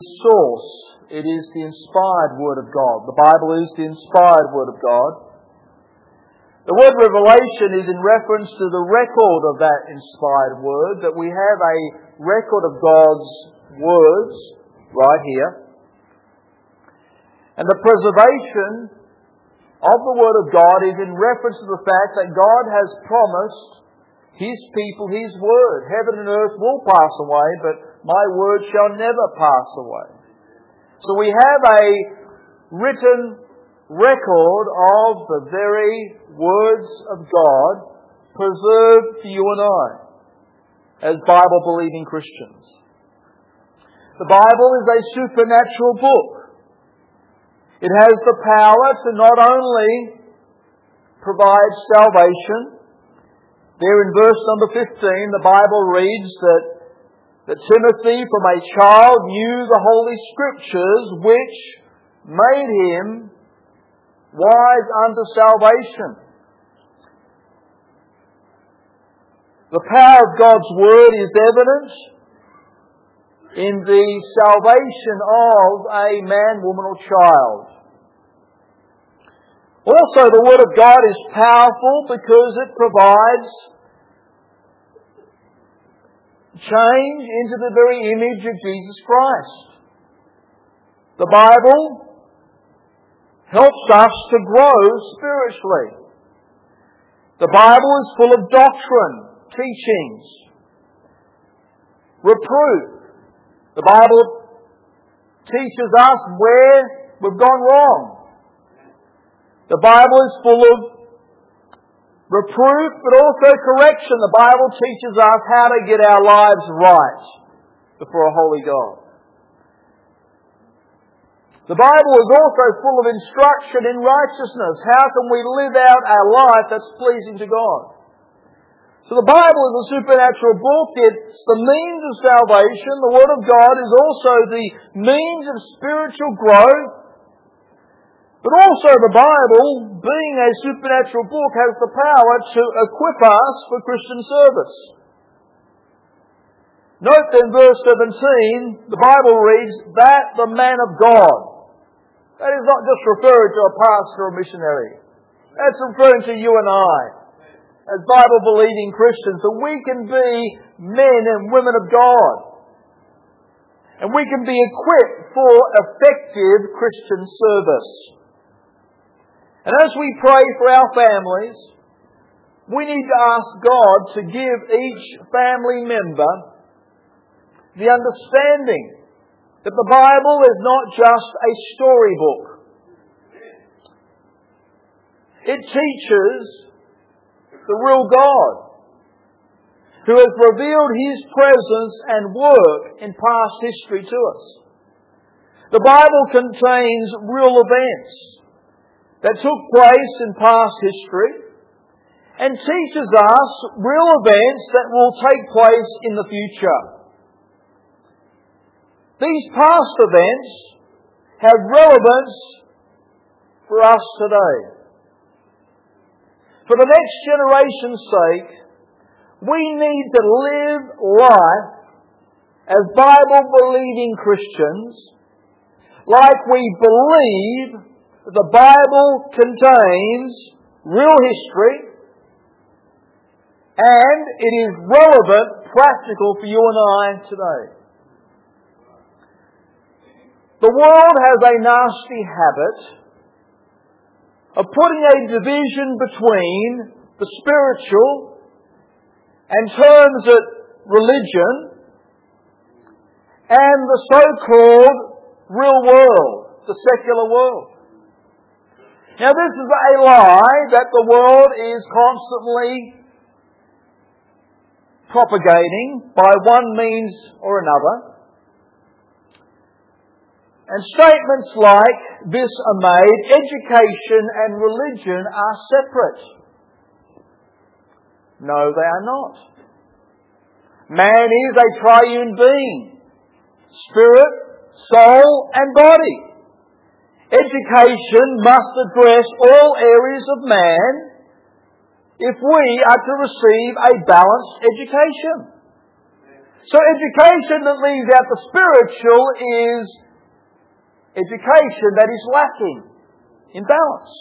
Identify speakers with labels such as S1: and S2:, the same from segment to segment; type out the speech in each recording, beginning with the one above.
S1: source. It is the inspired Word of God. The Bible is the inspired Word of God. The word revelation is in reference to the record of that inspired Word, that we have a record of God's words right here. And the preservation of the Word of God is in reference to the fact that God has promised His people His Word. Heaven and earth will pass away, but my Word shall never pass away. So we have a written record of the very words of God preserved for you and I as Bible-believing Christians. The Bible is a supernatural book. It has the power to not only provide salvation. There in verse number 15, the Bible reads that Timothy from a child knew the Holy Scriptures which made him wise unto salvation. The power of God's Word is evident in the salvation of a man, woman or child. Also, the Word of God is powerful because it provides change into the very image of Jesus Christ. The Bible helps us to grow spiritually. The Bible is full of doctrine, teachings, reproof. The Bible teaches us where we've gone wrong. The Bible is full of reproof, but also correction. The Bible teaches us how to get our lives right before a holy God. The Bible is also full of instruction in righteousness. How can we live out our life that's pleasing to God? So the Bible is a supernatural book. It's the means of salvation. The Word of God is also the means of spiritual growth. But also the Bible, being a supernatural book, has the power to equip us for Christian service. Note then verse 17, the Bible reads, that the man of God. That is not just referring to a pastor or missionary. That's referring to you and I, as Bible-believing Christians, that we can be men and women of God. And we can be equipped for effective Christian service. And as we pray for our families, we need to ask God to give each family member the understanding that the Bible is not just a storybook. It teaches the real God, who has revealed His presence and work in past history to us. The Bible contains real events that took place in past history and teaches us real events that will take place in the future. These past events have relevance for us today. For the next generation's sake, we need to live life as Bible-believing Christians like we believe the Bible contains real history and it is relevant, practical for you and I today. The world has a nasty habit of putting a division between the spiritual and terms it religion and the so-called real world, the secular world. Now this is a lie that the world is constantly propagating by one means or another. And statements like this are made, education and religion are separate. No, they are not. Man is a triune being. Spirit, soul and body. Education must address all areas of man if we are to receive a balanced education. So education that leaves out the spiritual is education that is lacking in balance.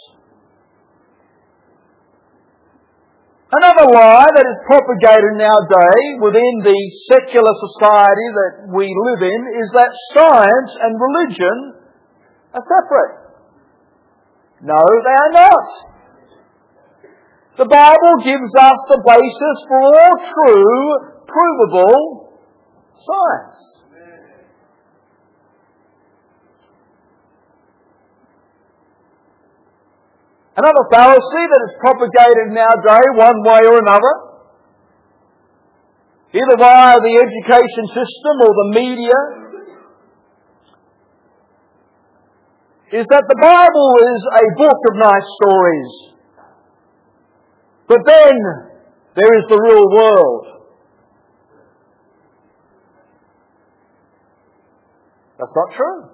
S1: Another lie that is propagated in our day within the secular society that we live in is that science and religion are separate. No, they are not. The Bible gives us the basis for all true, provable science. Another fallacy that is propagated in our day, one way or another, either via the education system or the media, is that the Bible is a book of nice stories. But then there is the real world. That's not true.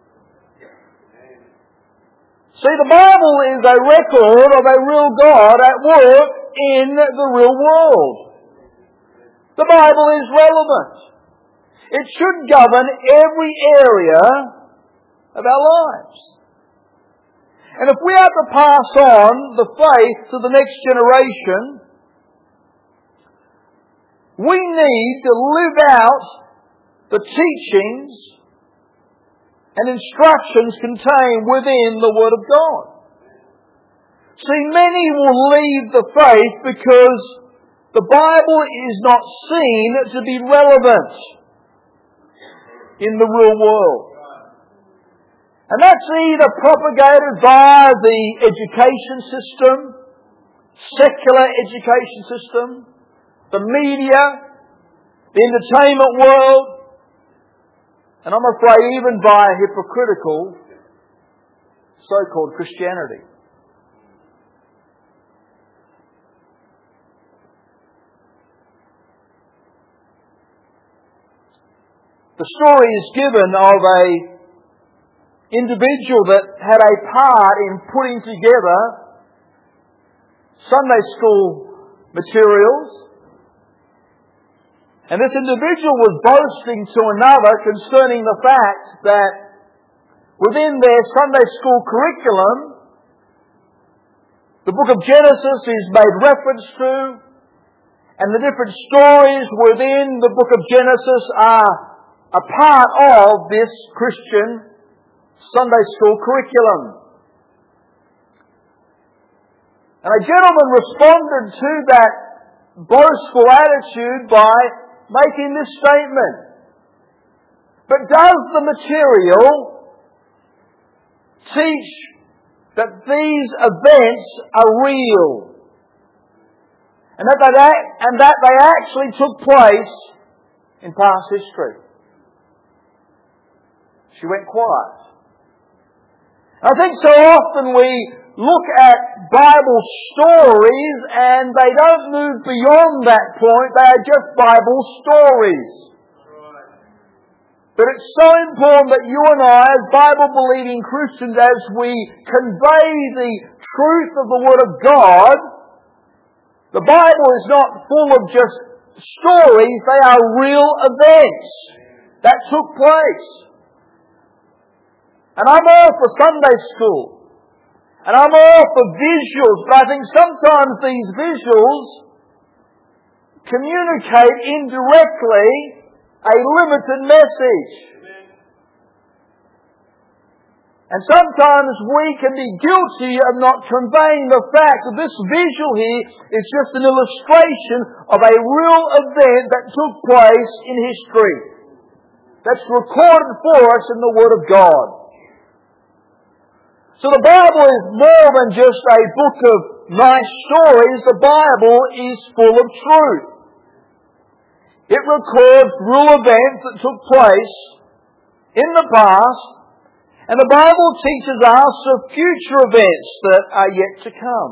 S1: See, the Bible is a record of a real God at work in the real world. The Bible is relevant. It should govern every area of our lives. And if we are to pass on the faith to the next generation, we need to live out the teachings and instructions contained within the Word of God. See, many will leave the faith because the Bible is not seen to be relevant in the real world. And that's either propagated via the education system, secular education system, the media, the entertainment world, and I'm afraid even via hypocritical so-called Christianity. The story is given of a individual that had a part in putting together Sunday school materials. And this individual was boasting to another concerning the fact that within their Sunday school curriculum, the book of Genesis is made reference to, and the different stories within the book of Genesis are a part of this Christian Sunday school curriculum. And a gentleman responded to that boastful attitude by making this statement. But does the material teach that these events are real? And that they actually took place in past history? She went quiet. I think so often we look at Bible stories and they don't move beyond that point. They are just Bible stories. But it's so important that you and I, as Bible-believing Christians, as we convey the truth of the Word of God, the Bible is not full of just stories. They are real events that took place. And I'm all for Sunday school. And I'm all for visuals. But I think sometimes these visuals communicate indirectly a limited message. And sometimes we can be guilty of not conveying the fact that this visual here is just an illustration of a real event that took place in history. That's recorded for us in the Word of God. So the Bible is more than just a book of nice stories. The Bible is full of truth. It records real events that took place in the past, and the Bible teaches us of future events that are yet to come.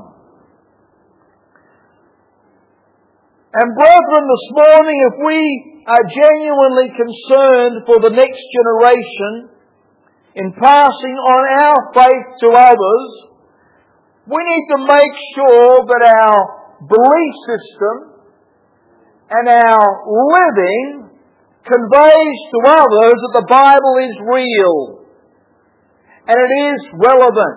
S1: And brethren, this morning, if we are genuinely concerned for the next generation, in passing on our faith to others, we need to make sure that our belief system and our living conveys to others that the Bible is real and it is relevant.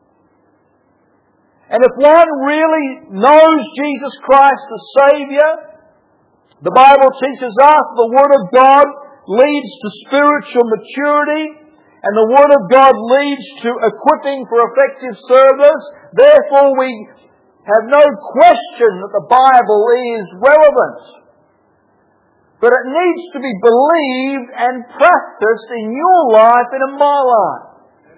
S1: And if one really knows Jesus Christ as Saviour, the Bible teaches us the Word of God leads to spiritual maturity, and the Word of God leads to equipping for effective service. Therefore, we have no question that the Bible is relevant. But it needs to be believed and practiced in your life and in my life.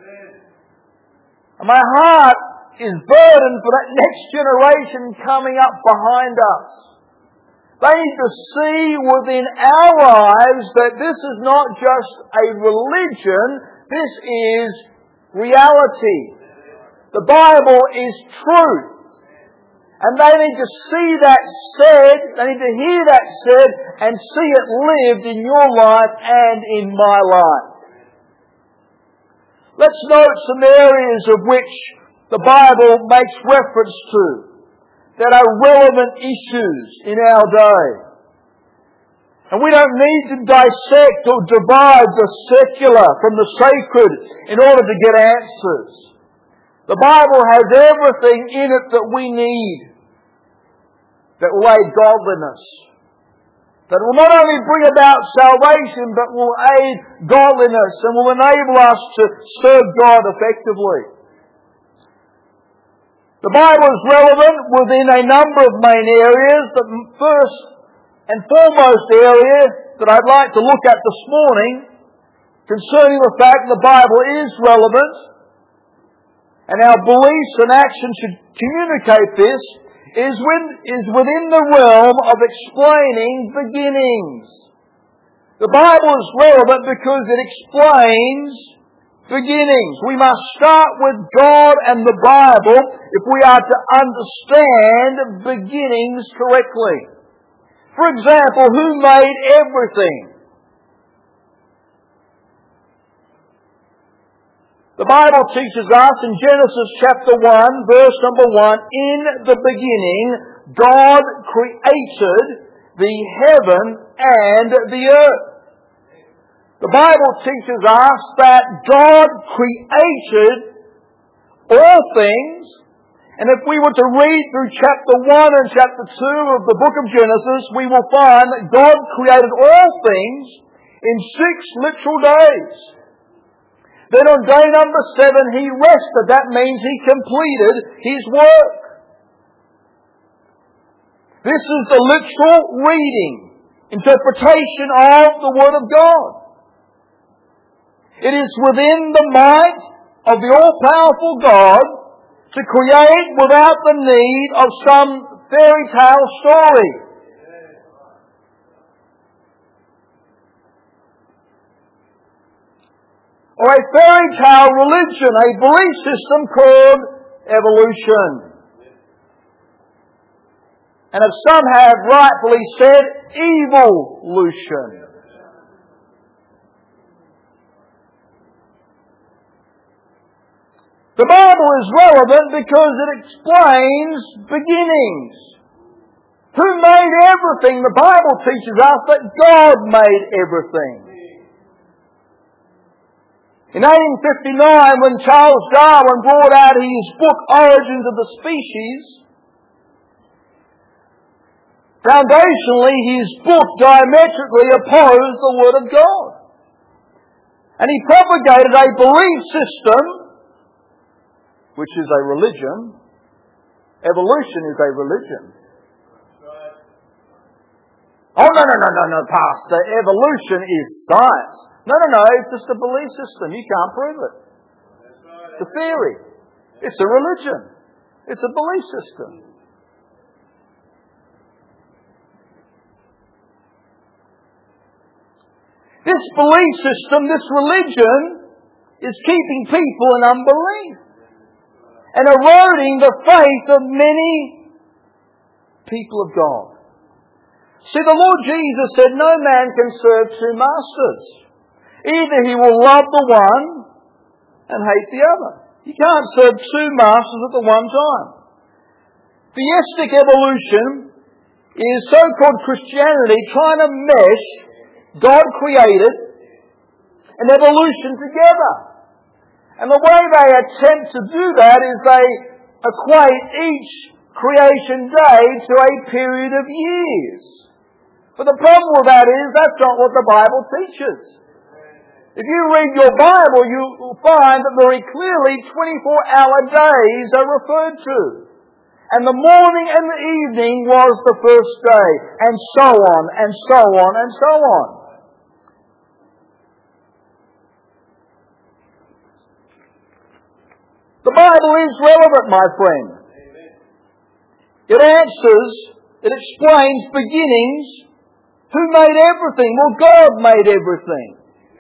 S1: And my heart is burdened for that next generation coming up behind us. They need to see within our lives that this is not just a religion, this is reality. The Bible is truth. And they need to see that said, they need to hear that said, and see it lived in your life and in my life. Let's note some areas of which the Bible makes reference to that are relevant issues in our day. And we don't need to dissect or divide the secular from the sacred in order to get answers. The Bible has everything in it that we need that will aid godliness, that will not only bring about salvation but will aid godliness and will enable us to serve God effectively. The Bible is relevant within a number of main areas. The first and foremost area that I'd like to look at this morning concerning the fact that the Bible is relevant and our beliefs and actions should communicate this is within the realm of explaining beginnings. The Bible is relevant because it explains beginnings. We must start with God and the Bible if we are to understand beginnings correctly. For example, who made everything? The Bible teaches us in Genesis chapter 1, verse number 1, in the beginning, God created the heaven and the earth. The Bible teaches us that God created all things, and if we were to read through chapter 1 and chapter 2 of the book of Genesis, we will find that God created all things in 6 literal days. Then on day number 7, He rested. That means He completed His work. This is the literal reading, interpretation of the Word of God. It is within the might of the all-powerful God to create without the need of some fairy tale story. Or a fairy tale religion, a belief system called evolution. And as some have rightfully said, evolution. The Bible is relevant because it explains beginnings. Who made everything? The Bible teaches us that God made everything. In 1859, when Charles Darwin brought out his book, Origins of the Species, foundationally his book diametrically opposed the Word of God. And he propagated a belief system, which is a religion. Evolution is a religion. Oh, no, Pastor. Evolution is science. No, it's just a belief system. You can't prove it. It's a theory. It's a religion. It's a belief system. This belief system, this religion, is keeping people in unbelief and eroding the faith of many people of God. See, the Lord Jesus said, no man can serve 2 masters. Either he will love the one and hate the other. You can't serve 2 masters at the one time. Theistic evolution is so-called Christianity trying to mesh God created and evolution together. And the way they attempt to do that is they equate each creation day to a period of years. But the problem with that is that's not what the Bible teaches. If you read your Bible, you will find that very clearly 24-hour days are referred to. And the morning and the evening was the first day, and so on, and so on, and so on. The Bible is relevant, my friend. It answers, it explains beginnings. Who made everything? Well, God made everything.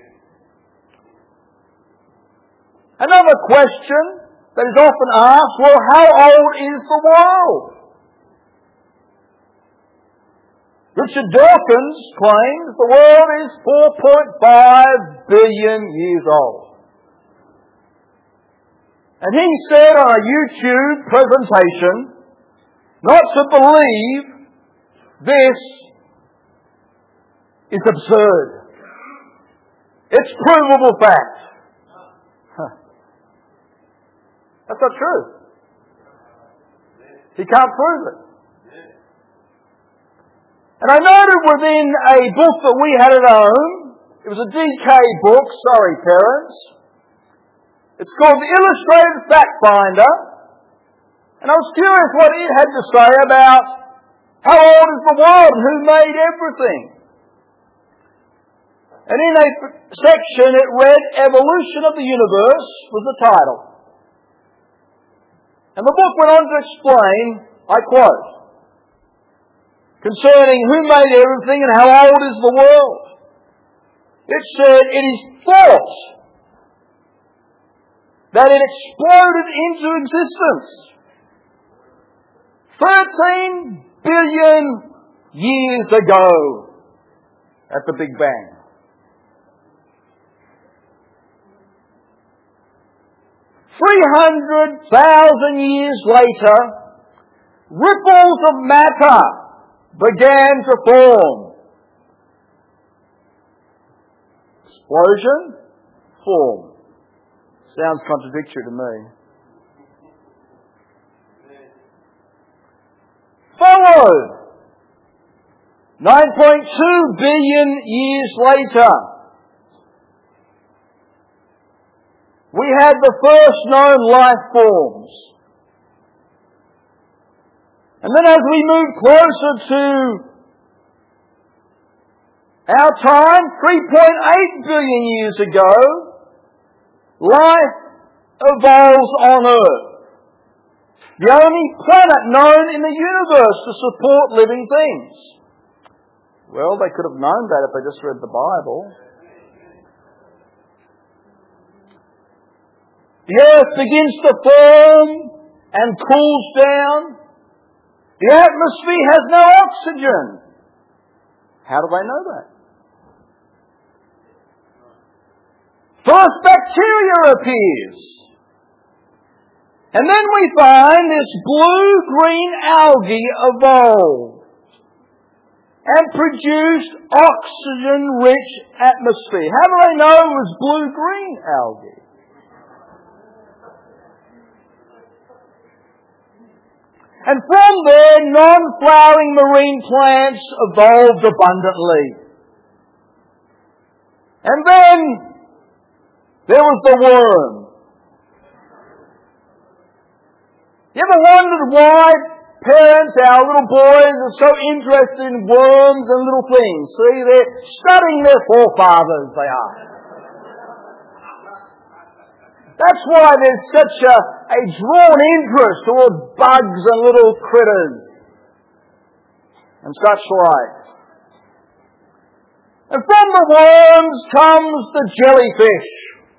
S1: Another question that is often asked, well, how old is the world? Richard Dawkins claims the world is 4.5 billion years old. And he said on a YouTube presentation not to believe this is absurd. It's provable fact. That's not true. He can't prove it. And I noted within a book that we had at home, it was a DK book, sorry parents. It's called The Illustrated Fact Finder. And I was curious what it had to say about how old is the world and who made everything. And in a section it read, Evolution of the Universe was the title. And the book went on to explain, I quote, concerning who made everything and how old is the world. It said, it is thought that it exploded into existence 13 billion years ago at the Big Bang. 300,000 years later, ripples of matter began to form. Explosion, form. Sounds contradictory to me. Followed 9.2 billion years later, we had the first known life forms. And then as we move closer to our time, 3.8 billion years ago, life evolves on Earth. The only planet known in the universe to support living things. Well, they could have known that if they just read the Bible. The earth begins to form and cools down. The atmosphere has no oxygen. How do they know that? First bacteria appears. And then we find this blue-green algae evolved and produced oxygen-rich atmosphere. How do they know it was blue-green algae? And from there, non-flowering marine plants evolved abundantly. And then there was the worm. You ever wondered why parents, our little boys, are so interested in worms and little things? See, they're studying their forefathers, they are. That's why there's such a drawn interest toward bugs and little critters and such like. And from the worms comes the jellyfish.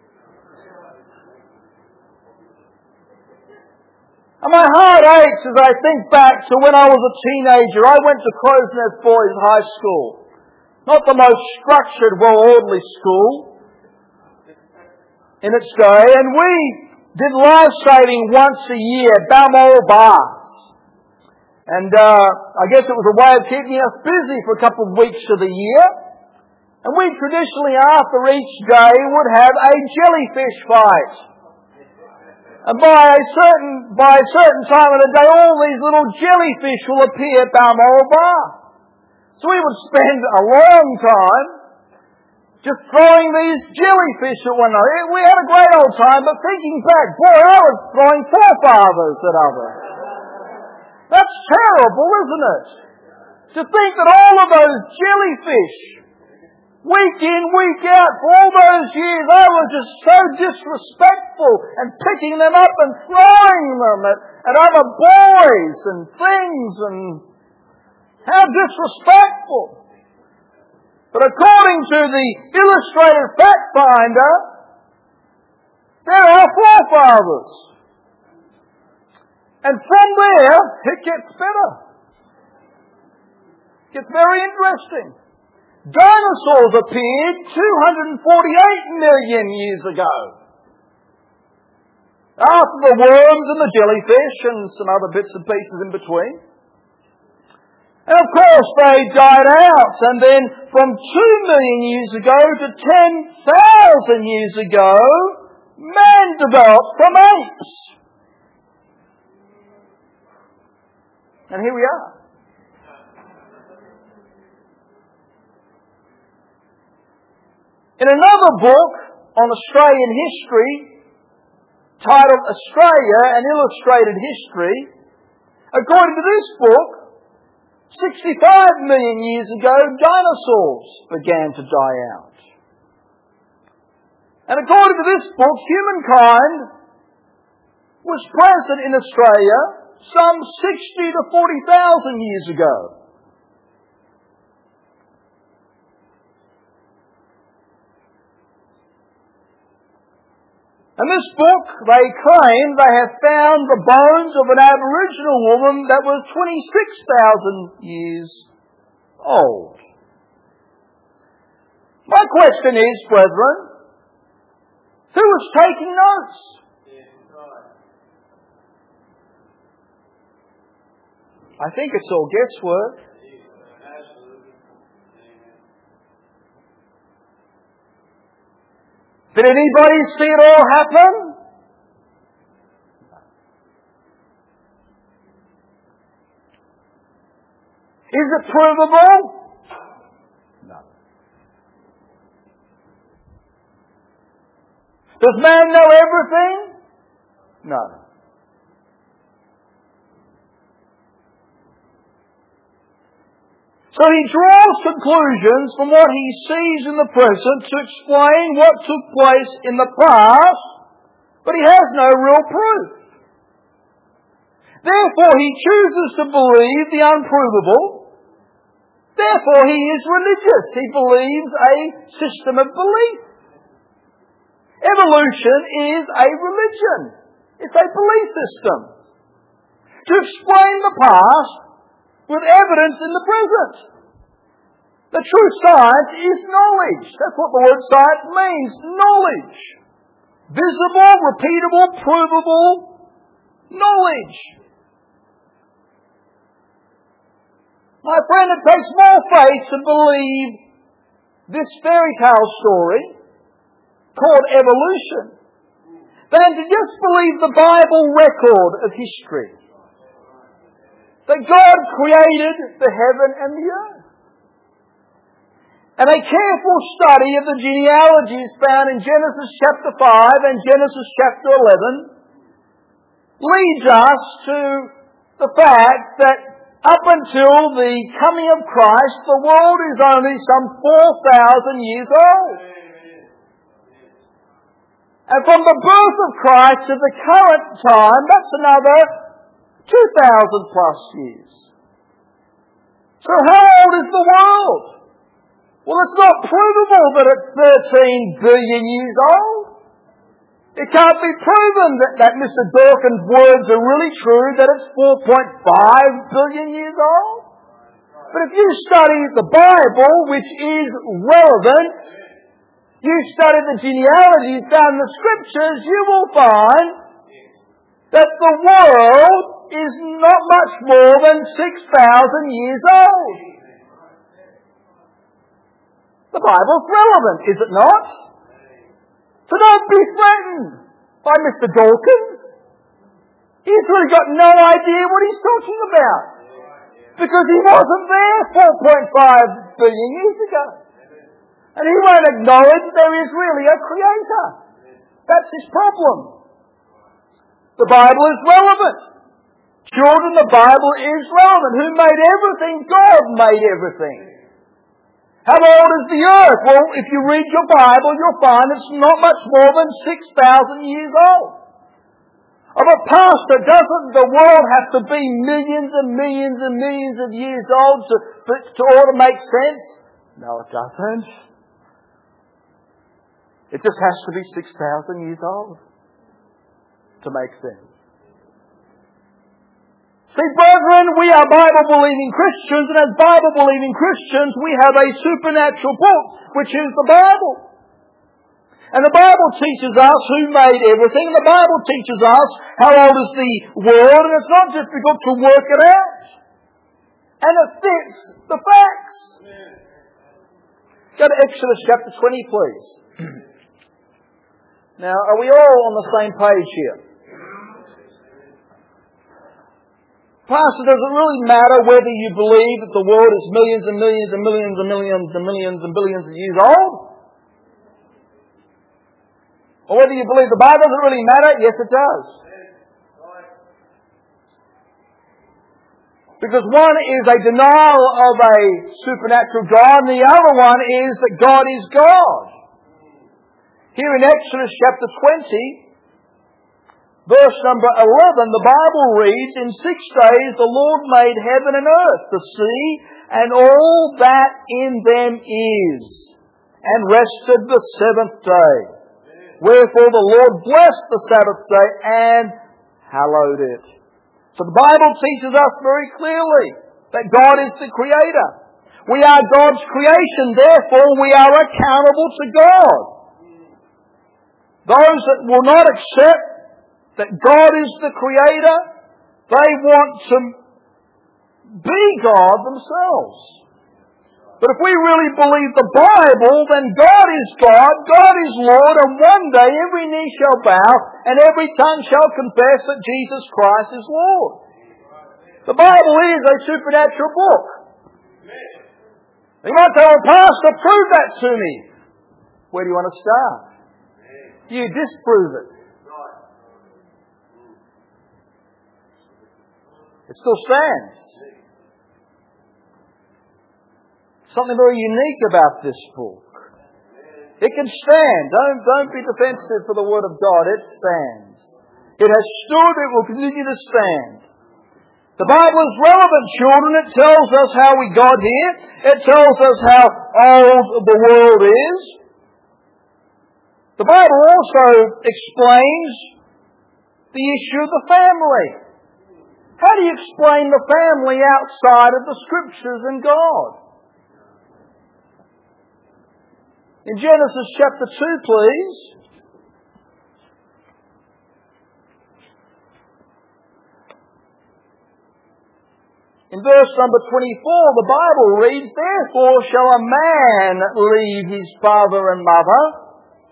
S1: And my heart aches as I think back to when I was a teenager. I went to Crow's Nest Boys High School. Not the most structured, well-orderly school in its day, and we did life saving once a year, Balmoral baths. And I guess it was a way of keeping us busy for a couple of weeks of the year. And we traditionally, after each day, would have a jellyfish fight. And by a certain time of the day, all these little jellyfish will appear at Balmoral Bar. So we would spend a long time just throwing these jellyfish at one another. We had a great old time, but thinking back, boy, I was throwing forefathers at others. That's terrible, isn't it? To think that all of those jellyfish, week in, week out, for all those years, I was just so disrespectful and picking them up and throwing them at other boys and things, and how disrespectful. But according to the Illustrated Fact Finder, they're our forefathers. And from there, it gets better. It gets very interesting. Dinosaurs appeared 248 million years ago. After the worms and the jellyfish and some other bits and pieces in between. And of course they died out. And then from 2 million years ago to 10,000 years ago, man developed from apes. And here we are. In another book on Australian history, titled Australia, An Illustrated History, according to this book, 65 million years ago, dinosaurs began to die out. And according to this book, humankind was present in Australia some 60 to 40,000 years ago. In this book, they claim they have found the bones of an Aboriginal woman that was 26,000 years old. My question is, brethren, who was taking notes? I think it's all guesswork. Did anybody see it all happen? Is it provable? No. Does man know everything? No. So he draws conclusions from what he sees in the present to explain what took place in the past, but he has no real proof. Therefore he chooses to believe the unprovable. Therefore he is religious. He believes a system of belief. Evolution is a religion. It's a belief system to explain the past with evidence in the present. The true science is knowledge. That's what the word science means. Knowledge. Visible, repeatable, provable knowledge. My friend, it takes more faith to believe this fairy tale story called evolution than to just believe the Bible record of history. That God created the heaven and the earth. And a careful study of the genealogies found in Genesis chapter 5 and Genesis chapter 11 leads us to the fact that up until the coming of Christ, the world is only some 4,000 years old. And from the birth of Christ to the current time, that's another 2,000 plus years. So how old is the world? Well, it's not provable that it's 13 billion years old. It can't be proven that Mr. Dawkins' words are really true, that it's 4.5 billion years old. But if you study the Bible, which is relevant, you study the genealogies found in the Scriptures, you will find that the world is not much more than 6,000 years old. The Bible's relevant, is it not? So don't be threatened by Mr. Dawkins. He's really got no idea what he's talking about. Because he wasn't there 4.5 billion years ago. And he won't acknowledge that there is really a creator. That's his problem. The Bible is relevant. Children, the Bible is relevant. Who made everything? God made everything. How old is the earth? Well, if you read your Bible, you'll find it's not much more than 6,000 years old. Oh, but Pastor, doesn't the world have to be millions and millions and millions of years old to all to make sense? No, it doesn't. It just has to be 6,000 years old to make sense. See, brethren, we are Bible-believing Christians, and as Bible-believing Christians, we have a supernatural book, which is the Bible. And the Bible teaches us who made everything. The Bible teaches us how old is the world, and it's not difficult to work it out. And it fits the facts. Go to Exodus chapter 20, please. Now, are we all on the same page here? Pastor, does it really matter whether you believe that the world is millions and millions and millions and millions and millions and billions of years old? Or whether you believe the Bible, does it really matter? Yes, it does. Because one is a denial of a supernatural God, and the other one is that God is God. Here in Exodus chapter 20, verse number 11, the Bible reads, "In 6 days the Lord made heaven and earth, the sea, and all that in them is, and rested the 7th day. Wherefore the Lord blessed the Sabbath day and hallowed it." So the Bible teaches us very clearly that God is the Creator. We are God's creation, therefore we are accountable to God. Those that will not accept that God is the Creator, they want to be God themselves. But if we really believe the Bible, then God is God, God is Lord, and one day every knee shall bow and every tongue shall confess that Jesus Christ is Lord. The Bible is a supernatural book. You might say, "Well, Pastor, prove that to me." Where do you want to start? You disprove it. It still stands. Something very unique about this book. It can stand. Don't be defensive for the Word of God. It stands. It has stood. It will continue to stand. The Bible is relevant, children. It tells us how we got here. It tells us how old the world is. The Bible also explains the issue of the family. How do you explain the family outside of the Scriptures and God? In Genesis chapter 2, please. In verse number 24, the Bible reads, "Therefore shall a man leave his father and mother."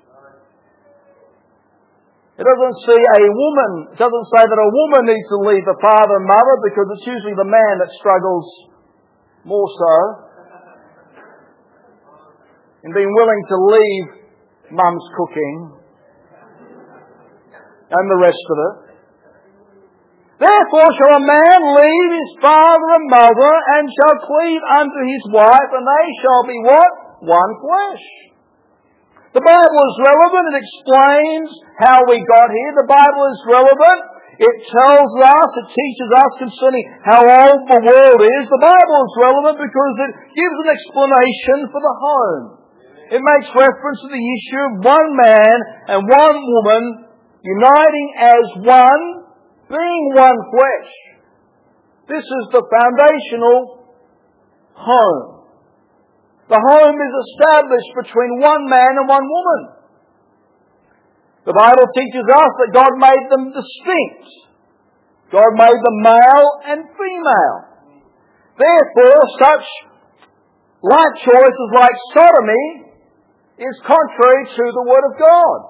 S1: It doesn't say it doesn't say that a woman needs to leave the father and mother, because it's usually the man that struggles more so in being willing to leave mum's cooking and the rest of it. "Therefore shall a man leave his father and mother, and shall cleave unto his wife, and they shall be" what? "One flesh." The Bible is relevant. It explains how we got here. The Bible is relevant. It tells us, it teaches us concerning how old the world is. The Bible is relevant because it gives an explanation for the home. It makes reference to the issue of one man and one woman uniting as one, being one flesh. This is the foundational home. The home is established between one man and one woman. The Bible teaches us that God made them distinct. God made them male and female. Therefore, such Like choices like sodomy is contrary to the Word of God.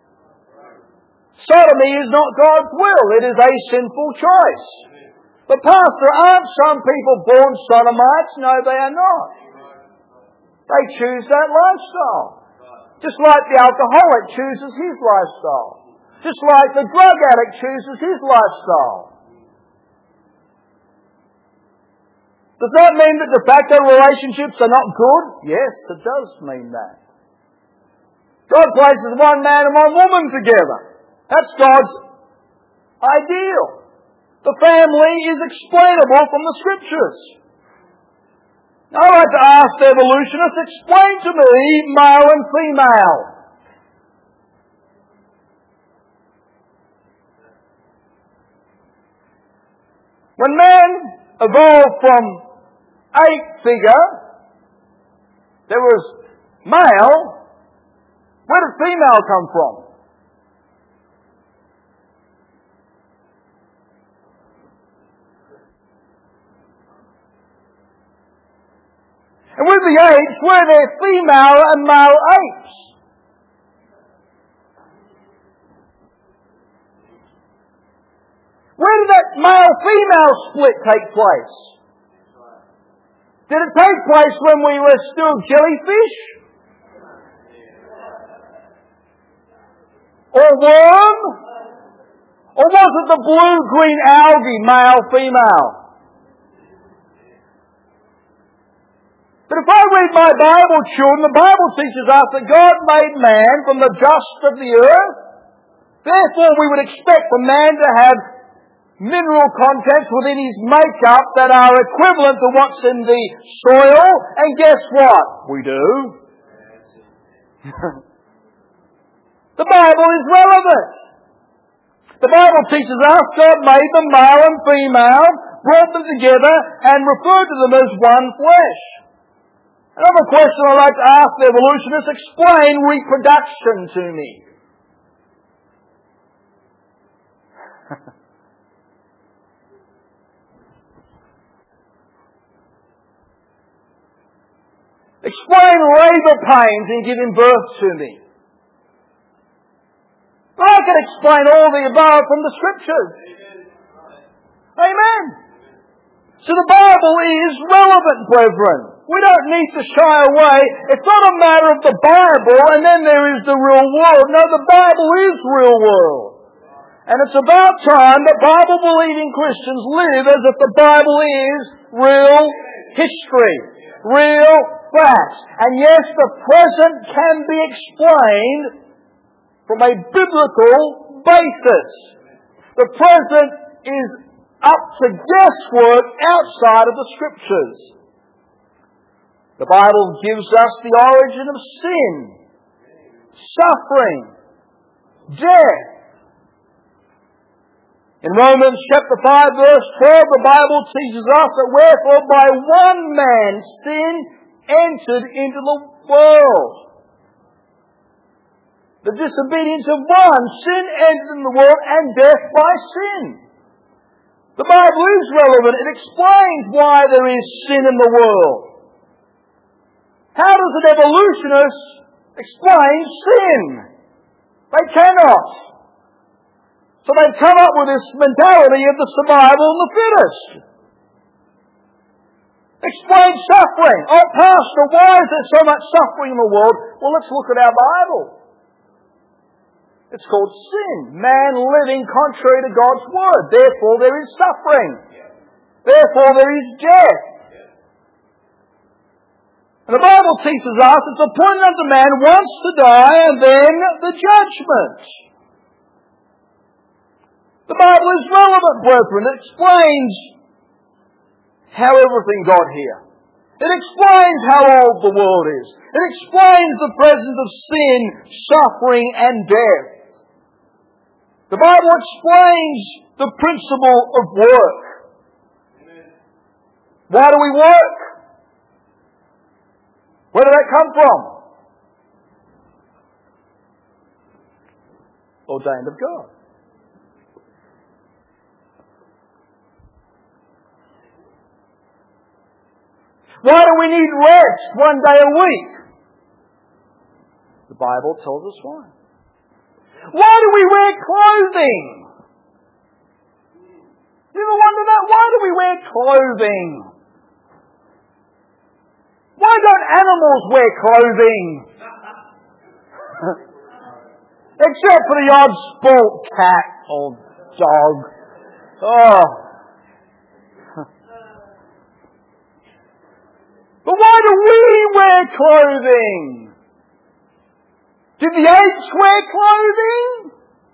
S1: Sodomy is not God's will. It is a sinful choice. But Pastor, aren't some people born sodomites? No, they are not. They choose that lifestyle. Just like the alcoholic chooses his lifestyle. Just like the drug addict chooses his lifestyle. Does that mean that de facto relationships are not good? Yes, it does mean that. God places one man and one woman together. That's God's ideal. The family is explainable from the Scriptures. Now, I'd like to ask the evolutionists, explain to me male and female. When man evolved from ape figure, there was male. Where did female come from? And with the apes, were there female and male apes? Where did that male-female split take place? Did it take place when we were still jellyfish? Or worm? Or was it the blue-green algae, male-female? But if I read my Bible, children, the Bible teaches us that God made man from the dust of the earth. Therefore, we would expect for man to have mineral contents within his makeup that are equivalent to what's in the soil. And guess what? We do. The Bible is relevant. The Bible teaches us God made them male and female, brought them together, and referred to them as one flesh. Another question I'd like to ask the evolutionists, explain reproduction to me. Explain labour pains in giving birth to me. I can explain all the above from the Scriptures. Amen. So the Bible is relevant, brethren. We don't need to shy away. It's not a matter of the Bible and then there is the real world. No, the Bible is real world. And it's about time that Bible-believing Christians live as if the Bible is real history, real facts. And yes, the present can be explained from a biblical basis. The present is up to guesswork outside of the Scriptures. The Bible gives us the origin of sin, suffering, death. In Romans chapter 5 verse 12, the Bible teaches us that wherefore by one man sin entered into the world. The disobedience of one, sin entered in the world, and death by sin. The Bible is relevant. It explains why there is sin in the world. How does an evolutionist explain sin? They cannot. So they've come up with this mentality of the survival of the fittest. Explain suffering. Oh, Pastor, why is there so much suffering in the world? Well, let's look at our Bible. It's called sin. Man living contrary to God's Word. Therefore there is suffering. Therefore there is death. And the Bible teaches us it's appointed unto man once to die and then the judgment. The Bible is relevant, brethren. It explains how everything got here. It explains how old the world is. It explains the presence of sin, suffering, and death. The Bible explains the principle of work. Why do we work? Where did that come from? Ordained of God. Why do we need rest one day a week? The Bible tells us why. Why do we wear clothing? You ever wonder that? Why do we wear clothing? Why don't animals wear clothing? Except for the odd spoilt cat or dog. Oh. But why do we wear clothing? Did the apes wear clothing?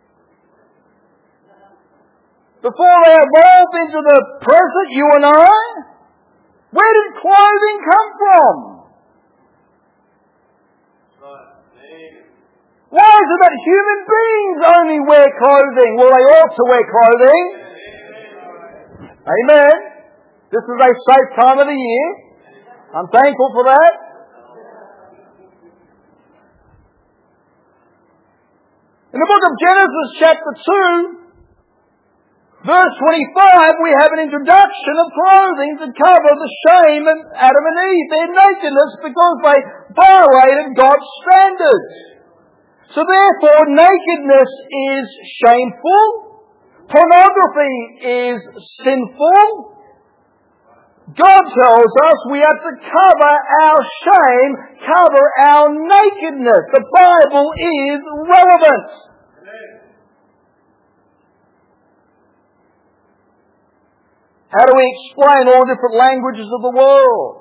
S1: Before they evolved into the present, you and I? Where did clothing come from? Why is it that human beings only wear clothing? Well, they ought to wear clothing. Amen. This is a safe time of the year. I'm thankful for that. In the book of Genesis chapter 2, verse 25, we have an introduction of clothing to cover the shame of Adam and Eve, their nakedness, because they violated God's standards. So therefore, nakedness is shameful. Pornography is sinful. God tells us we have to cover our shame, cover our nakedness. The Bible is relevant. How do we explain all different languages of the world?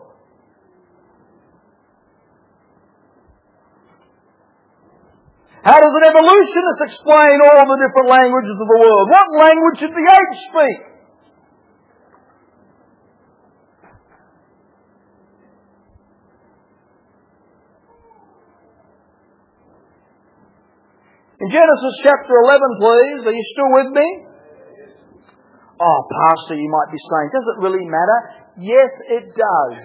S1: How does an evolutionist explain all the different languages of the world? What language did the apes speak? In Genesis chapter 11, please, are you still with me? Oh, Pastor, you might be saying, does it really matter? Yes, it does.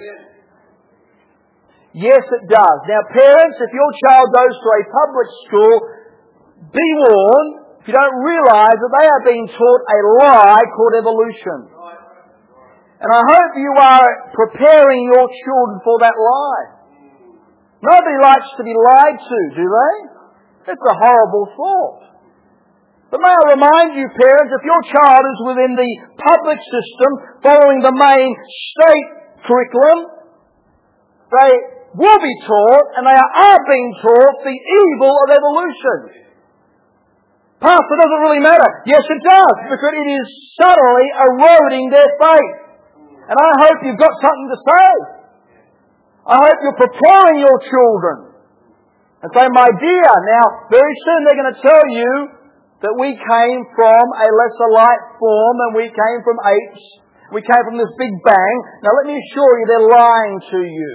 S1: Yes, it does. Now, parents, if your child goes to a public school, be warned, if you don't realise that they are being taught a lie called evolution. And I hope you are preparing your children for that lie. Nobody likes to be lied to, do they? It's a horrible thought. But may I remind you, parents, if your child is within the public system, following the main state curriculum, they will be taught, and they are being taught, the evil of evolution. Pastor, does it really matter? Yes, it does, because it is subtly eroding their faith. And I hope you've got something to say. I hope you're preparing your children. And say, my dear, now, very soon they're going to tell you that we came from a lesser light form and we came from apes. We came from this big bang. Now, let me assure you, they're lying to you.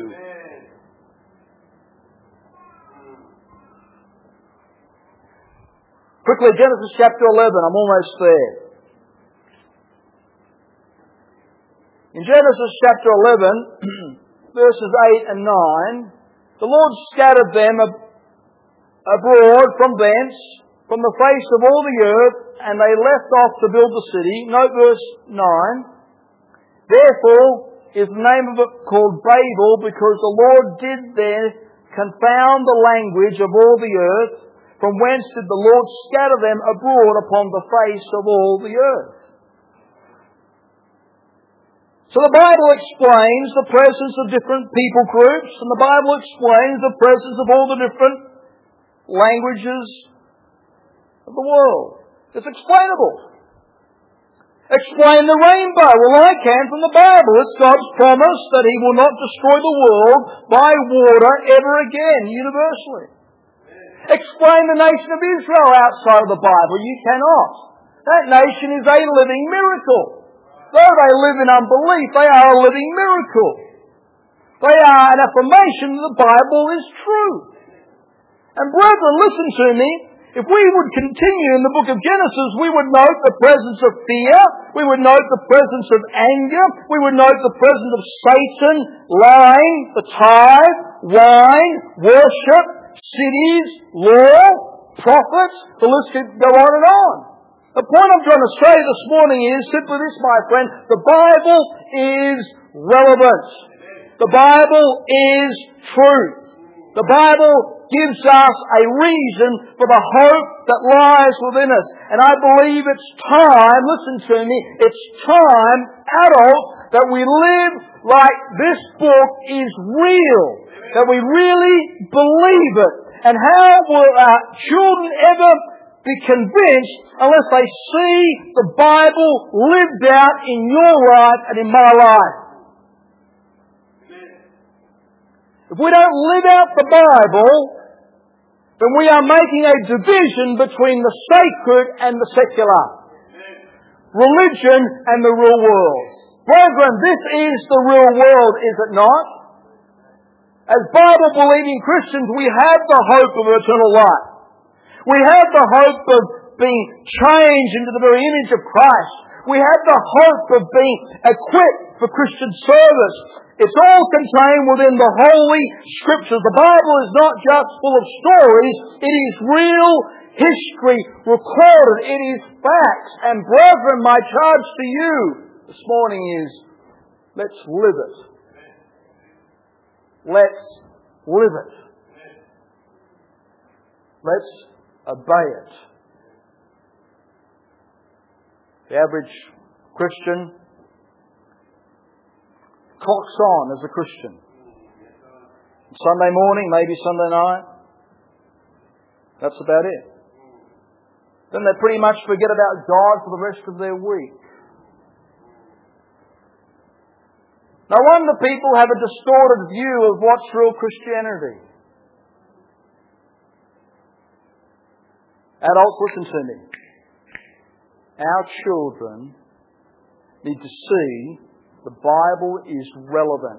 S1: Quickly, Genesis chapter 11. I'm almost there. In Genesis chapter 11, verses 8 and 9, the Lord scattered them abroad from thence, from the face of all the earth, and they left off to build the city. Note verse 9. Therefore is the name of it called Babel, because the Lord did there confound the language of all the earth, from whence did the Lord scatter them abroad upon the face of all the earth. So the Bible explains the presence of different people groups, and the Bible explains the presence of all the different languages of the world. It's explainable. Explain the rainbow. Well, I can from the Bible. It's God's promise that He will not destroy the world by water ever again, universally. Explain the nation of Israel outside of the Bible. You cannot. That nation is a living miracle. Though they live in unbelief, they are a living miracle. They are an affirmation that the Bible is true. And brethren, listen to me. If we would continue in the book of Genesis, we would note the presence of fear. We would note the presence of anger. We would note the presence of Satan, lying, the tithe, wine, worship, cities, law, prophets. The list could go on and on. The point I'm trying to say this morning is simply this, my friend. The Bible is relevant. The Bible is truth. The Bible gives us a reason for the hope that lies within us. And I believe it's time, listen to me, it's time, adults, that we live like this book is real. That we really believe it. And how will our children ever be convinced unless they see the Bible lived out in your life and in my life? If we don't live out the Bible, then we are making a division between the sacred and the secular. Religion and the real world. Brethren, this is the real world, is it not? As Bible-believing Christians, we have the hope of eternal life. We have the hope of being changed into the very image of Christ. We have the hope of being equipped for Christian service. It's all contained within the Holy Scriptures. The Bible is not just full of stories. It is real history recorded. It is facts. And brethren, my charge to you this morning is, let's live it. Let's live it. Let's obey it. The average Christian clocks on as a Christian. Sunday morning, maybe Sunday night. That's about it. Then they pretty much forget about God for the rest of their week. No wonder people have a distorted view of what's real Christianity. Adults, listen to me. Our children need to see the Bible is relevant.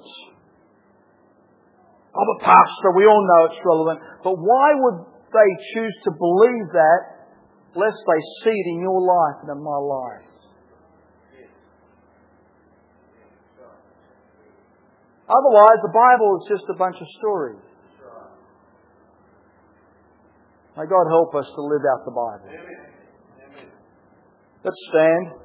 S1: Oh, but Pastor, we all know it's relevant. But why would they choose to believe that lest they see it in your life and in my life? Otherwise, the Bible is just a bunch of stories. May God help us to live out the Bible. Let's stand.